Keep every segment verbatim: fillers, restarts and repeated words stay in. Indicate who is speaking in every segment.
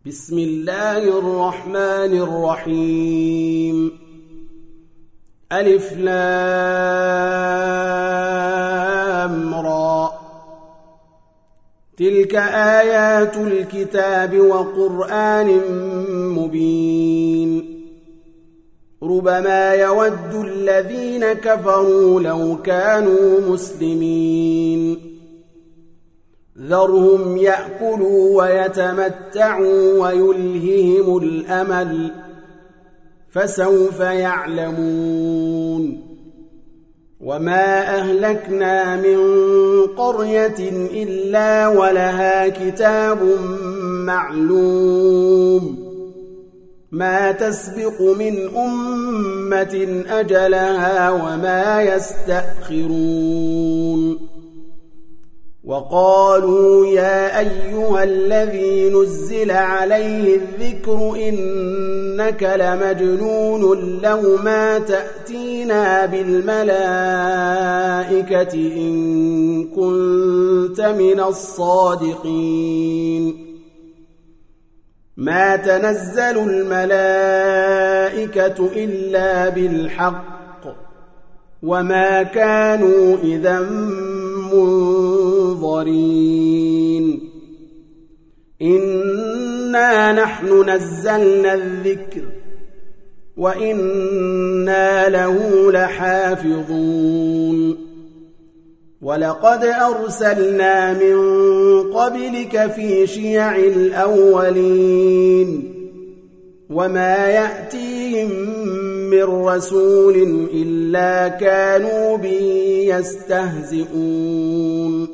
Speaker 1: بسم الله الرحمن الرحيم ألف لام را تلك آيات الكتاب وقرآن مبين ربما يود الذين كفروا لو كانوا مسلمين ذرهم يأكلوا ويتمتعوا ويلههم الأمل فسوف يعلمون وما أهلكنا من قرية إلا ولها كتاب معلوم ما تسبق من أمة أجلها وما يستأخرون وقالوا يا أيها الذي نزل عليه الذكر إنك لمجنون لو ما تأتينا بالملائكة إن كنت من الصادقين ما تنزل الملائكة إلا بالحق وما كانوا إذا منظرين إنا نحن نزلنا الذكر وإنا له لحافظون ولقد أرسلنا من قبلك في شيع الأولين وما يأتيهم من رسول إلا كانوا به يستهزئون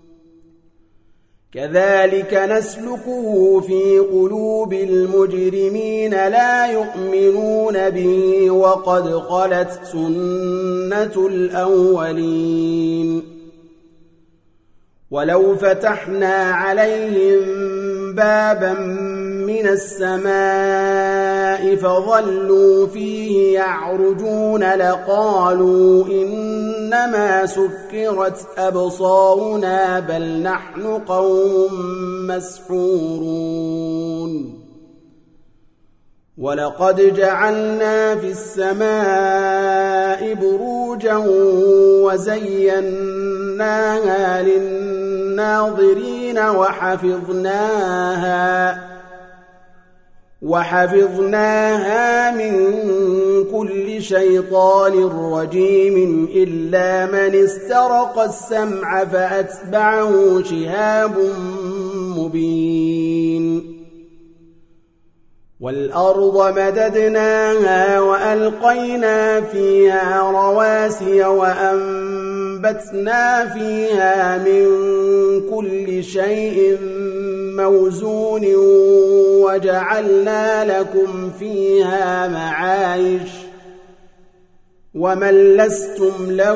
Speaker 1: كذلك نسلكه في قلوب المجرمين لا يؤمنون به وقد خلت سنة الأولين ولو فتحنا عليهم بابا من السماء فظلوا فيه يعرجون لقالوا إنما سكرت أبصارنا بل نحن قوم مسحورون ولقد جعلنا في السماء بروجا وزيناها للناظرين وحفظناها وحفظناها من كل شيطان رجيم إلا من استرق السمع فأتبعه شهاب مبين والأرض مددناها وألقينا فيها رواسي وأنبتنا فيها من كل شيء موزون وجعلنا لكم فيها معايش ومن لستم له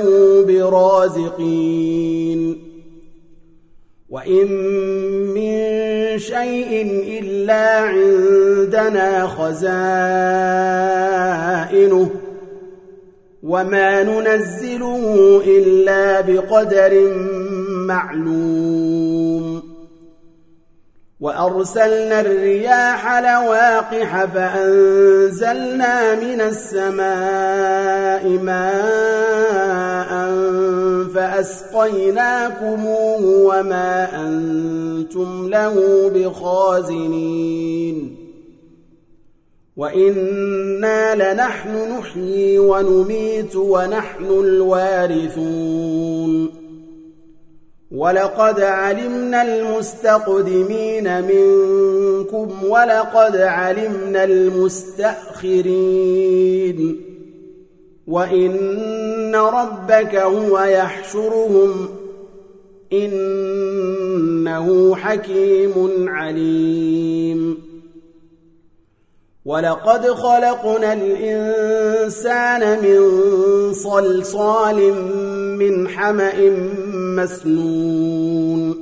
Speaker 1: برازقين وإن من شيء إلا عندنا خزائنه وما ننزله إلا بقدر معلوم وأرسلنا الرياح لواقح فأنزلنا من السماء ماء فأسقيناكموه وما أنتم له بخازنين وإنا لنحن نحيي ونميت ونحن الوارثون ولقد علمنا المستقدمين منكم ولقد علمنا المستأخرين وإن ربك هو يحشرهم إنه حكيم عليم ولقد خلقنا الإنسان من صلصال من حمأ مسنون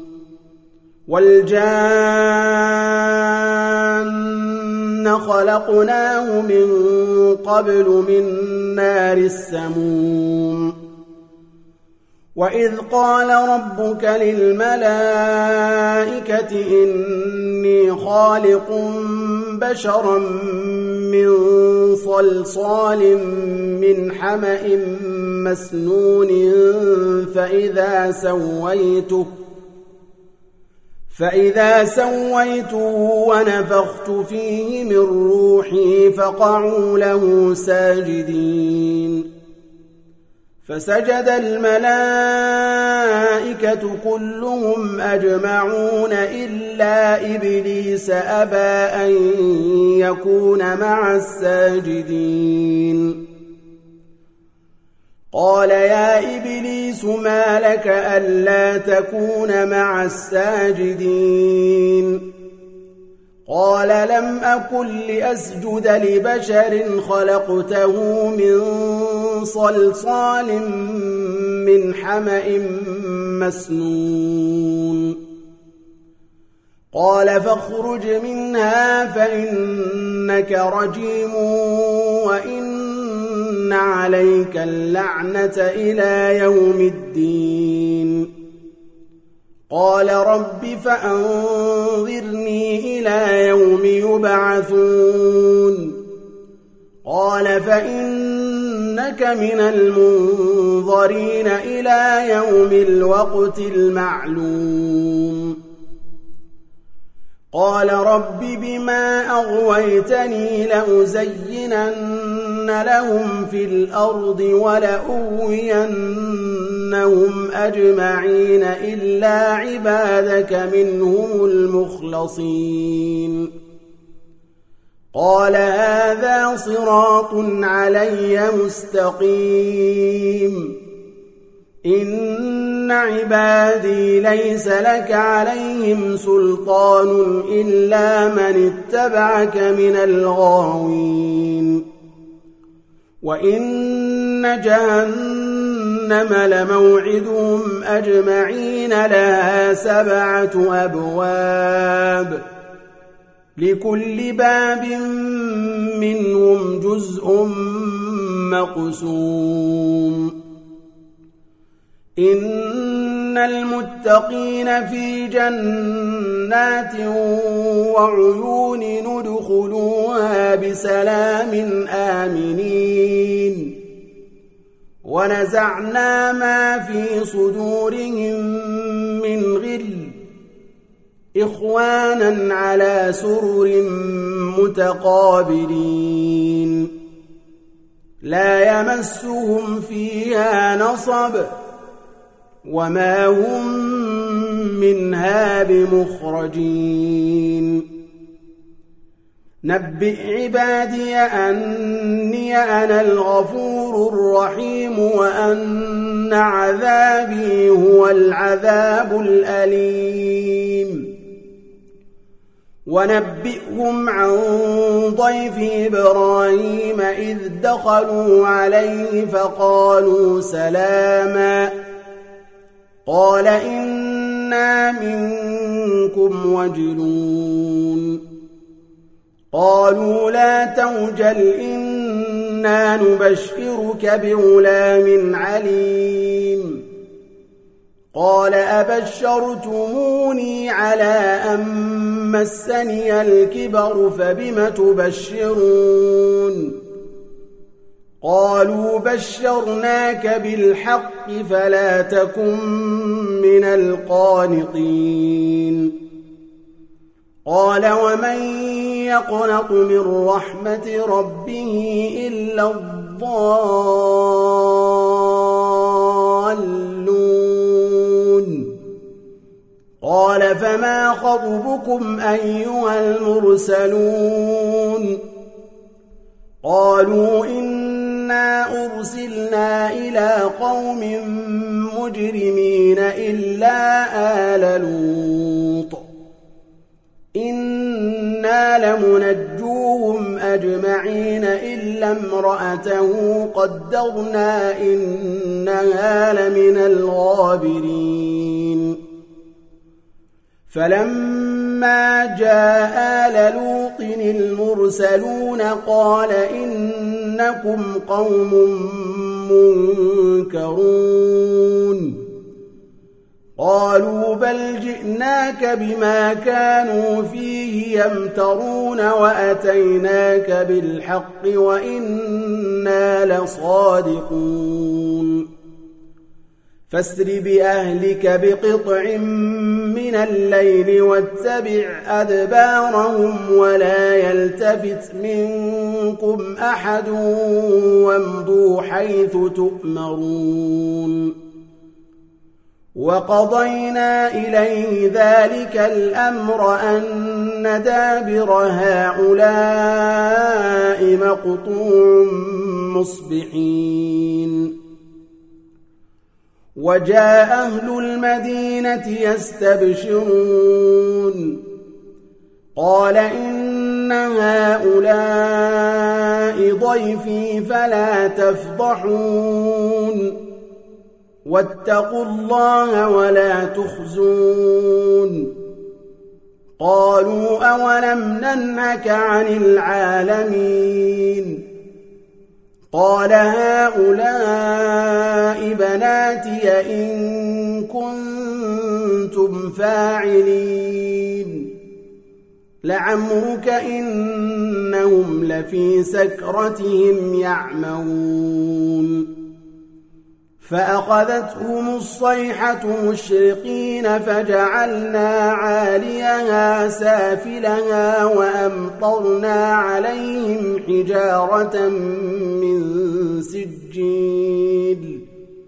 Speaker 1: والجان خلقناه من قبل من نار السموم وإذ قال ربك للملائكة إني خالق بشرا من صلصال من حمأ مسنون فإذا سويته فإذا سويته ونفخت فيه من روحي فقعوا له ساجدين فسجد الملائكة كلهم أجمعون إلا إبليس أبى أن يكون مع الساجدين قال يا إبليس ما لك ألا تكون مع الساجدين قال لم أكن لأسجد لبشر خلقته من صلصال من حمأ مسنون قال فاخرج منها فإنك رجيم وإن عليك اللعنة إلى يوم الدين قال رب فأنظرني إلى يوم يبعثون قال فإنك من المنظرين إلى يوم الوقت المعلوم قال رب بما أغويتني لأزينن لهم في الأرض ولأغوينهم أجمعين إلا عبادك منهم المخلصين قال هذا صراط علي مستقيم إن عبادي ليس لك عليهم سلطان إلا من اتبعك من الغاوين وإن جهنم لموعدهم أجمعين لها سبعة أبواب لكل باب منهم جزء مقسوم إن المتقين في جنات وعيون ندخلوها بسلام آمنين ونزعنا ما في صدورهم من غل إخوانا على سرر متقابلين لا يمسهم فيها نصب وما هم منها بمخرجين نبئ عبادي أني أنا الغفور الرحيم وأن عذابي هو العذاب الأليم ونبئهم عن ضيف إبراهيم إذ دخلوا عليه فقالوا سلاما قال إنا منكم وجلون قالوا لا توجل إنا نبشرك بغلام عليم قال أبشرتموني على أن مسني الكبر فبم تبشرون قالوا بشرناك بالحق فلا تكن من القانطين قال ومن يقنط من رحمة ربه إلا الضالون قال فما خطبكم أيها المرسلون قالوا إنا أرسلنا إلى قوم مجرمين إلا آل لوط إنا لمنجوهم أجمعين إلا امرأته قدرنا إنها لمن الغابرين فلما جاء آل لوط المرسلون قال إنكم قوم منكرون قالوا بل جئناك بما كانوا فيه يمترون وأتيناك بالحق وإنا لصادقون فاسر بأهلك بقطع من الليل واتبع أدبارهم ولا يلتفت منكم أحد وامضوا حيث تؤمرون وقضينا إليه ذلك الأمر أن دابر هؤلاء مقطوع مصبحين وجاء أهل المدينة يستبشرون قال إن هؤلاء ضيفي فلا تفضحون واتقوا الله ولا تخزون قالوا أولم ننهك عن العالمين قال هؤلاء بناتي إن كنتم فاعلين لعمرك إنهم لفي سكرتهم يعمهون فأخذتهم الصيحة مشرقين فجعلنا عاليها سافلها وأمطرنا عليهم حجارة من سجيل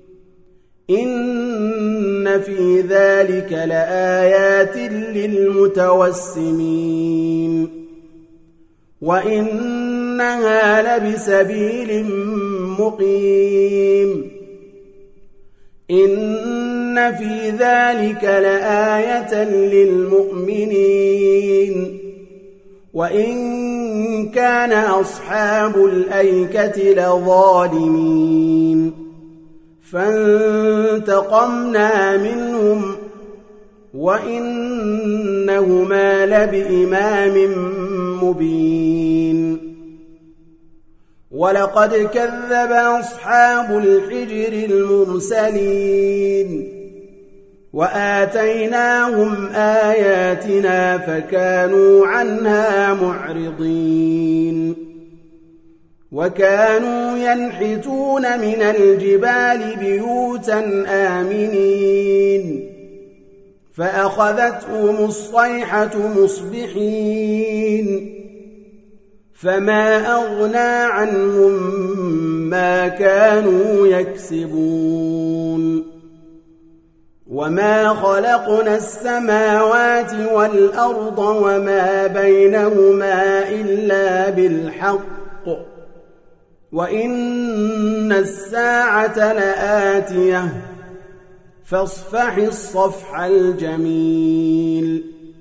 Speaker 1: إن في ذلك لآيات للمتوسمين وإنها لبسبيل مقيم إن في ذلك لآية للمؤمنين وإن كان أصحاب الأيكة لظالمين فانتقمنا منهم وإنهما لبإمام مبين ولقد كذب أصحاب الحجر المرسلين وآتيناهم آياتنا فكانوا عنها معرضين وكانوا ينحتون من الجبال بيوتا آمنين فأخذتهم الصيحة مصبحين فما أغنى عنهم ما كانوا يكسبون وما خلقنا السماوات والأرض وما بينهما إلا بالحق وإن الساعة لآتية فاصفح الصفح الجميل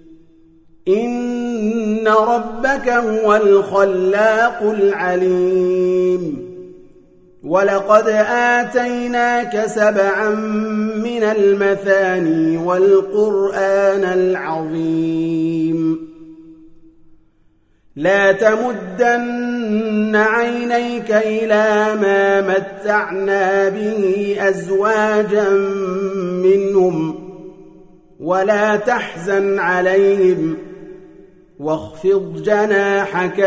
Speaker 1: إن ربك هو الخلاق العليم ولقد آتيناك سبعا من المثاني والقرآن العظيم لا تمدن عينيك إلى ما متعنا به أزواجا منهم ولا تحزن عليهم واخفض جناحك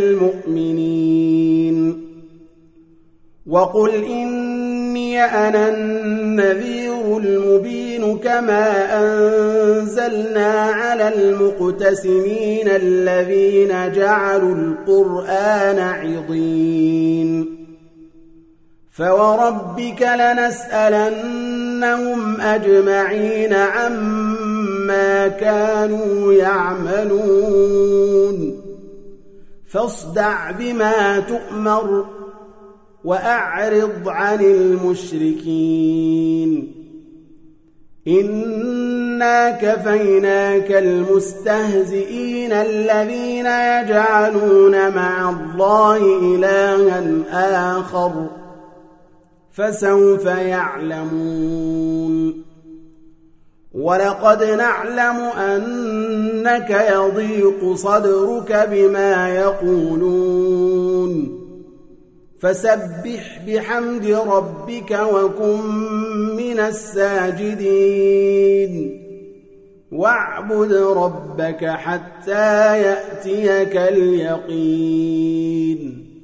Speaker 1: للمؤمنين وقل إني أنا النذير المبين كما أنزلنا على المقتسمين الذين جعلوا القرآن عضين فوربك لنسألنهم أجمعين عما كانوا يعملون فاصدع بما تؤمر وأعرض عن المشركين إنا كفيناك المستهزئين الذين يجعلون مع الله إلها آخر فسوف يعلمون ولقد نعلم أنك يضيق صدرك بما يقولون فسبح بحمد ربك وكن من الساجدين واعبد ربك حتى يأتيك اليقين